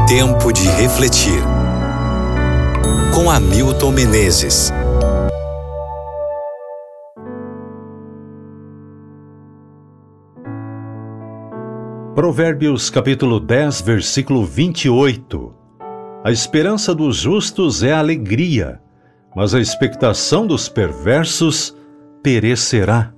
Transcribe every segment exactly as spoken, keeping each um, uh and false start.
Tempo de refletir. Com Hamilton Menezes. Provérbios capítulo dez, versículo vinte e oito. A esperança dos justos é alegria, mas a expectação dos perversos perecerá.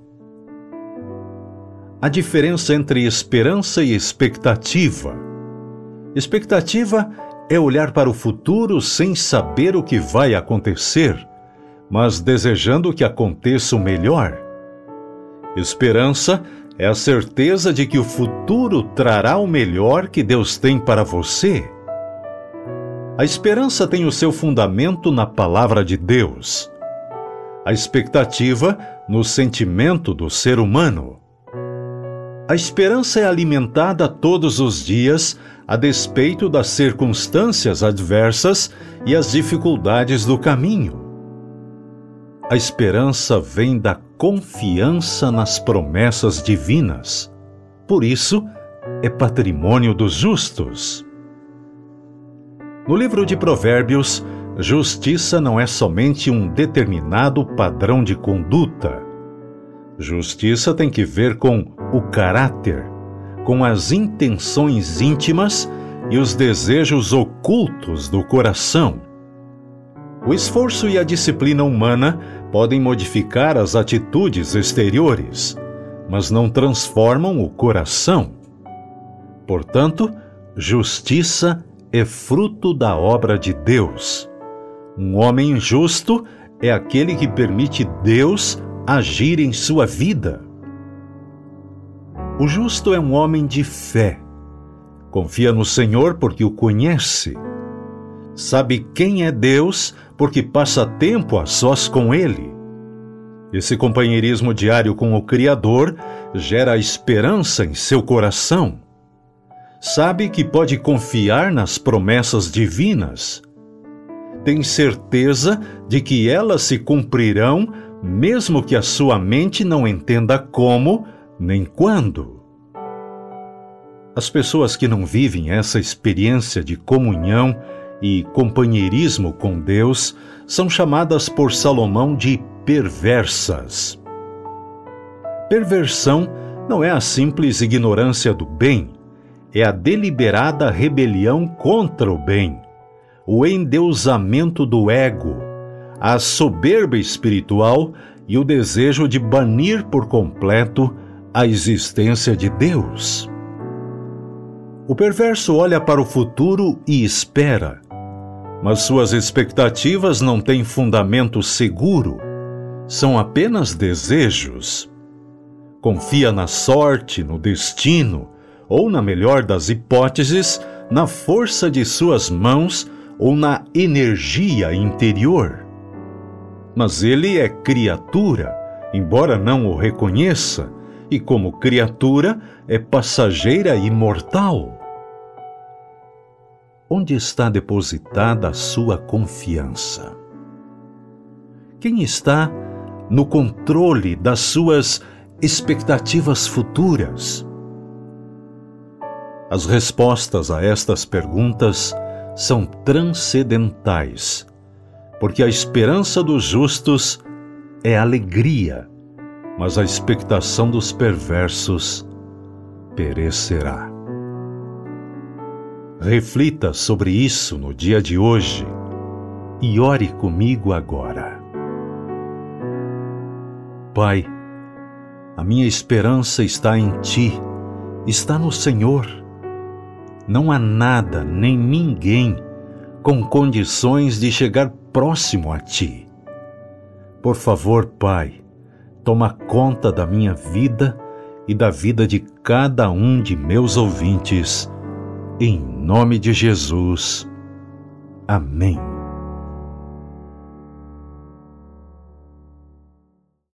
A diferença entre esperança e expectativa. Expectativa é olhar para o futuro sem saber o que vai acontecer, mas desejando que aconteça o melhor. Esperança é a certeza de que o futuro trará o melhor que Deus tem para você. A esperança tem o seu fundamento na palavra de Deus. A expectativa no sentimento do ser humano. A esperança é alimentada todos os dias a despeito das circunstâncias adversas e as dificuldades do caminho. A esperança vem da confiança nas promessas divinas. Por isso, é patrimônio dos justos. No livro de Provérbios, justiça não é somente um determinado padrão de conduta. Justiça tem que ver com o caráter, com as intenções íntimas e os desejos ocultos do coração. O esforço e a disciplina humana podem modificar as atitudes exteriores, mas não transformam o coração. Portanto, justiça é fruto da obra de Deus. Um homem justo é aquele que permite Deus agir em sua vida. O justo é um homem de fé. Confia no Senhor porque o conhece. Sabe quem é Deus porque passa tempo a sós com Ele. Esse companheirismo diário com o Criador gera esperança em seu coração. Sabe que pode confiar nas promessas divinas. Tem certeza de que elas se cumprirão, mesmo que a sua mente não entenda como nem quando. As pessoas que não vivem essa experiência de comunhão e companheirismo com Deus são chamadas por Salomão de perversas. Perversão não é a simples ignorância do bem, é a deliberada rebelião contra o bem, o endeusamento do ego, a soberba espiritual e o desejo de banir por completo a existência de Deus. O perverso olha para o futuro e espera, mas suas expectativas não têm fundamento seguro, são apenas desejos. Confia na sorte, no destino, ou, na melhor das hipóteses, na força de suas mãos ou na energia interior. Mas ele é criatura, embora não o reconheça, e como criatura é passageira e mortal. Onde está depositada a sua confiança? Quem está no controle das suas expectativas futuras? As respostas a estas perguntas são transcendentais, porque a esperança dos justos é alegria, mas a expectação dos perversos perecerá. Reflita sobre isso no dia de hoje e ore comigo agora. Pai, a minha esperança está em Ti, está no Senhor. Não há nada nem ninguém com condições de chegar próximo a Ti. Por favor, Pai, toma conta da minha vida e da vida de cada um de meus ouvintes. Em nome de Jesus. Amém.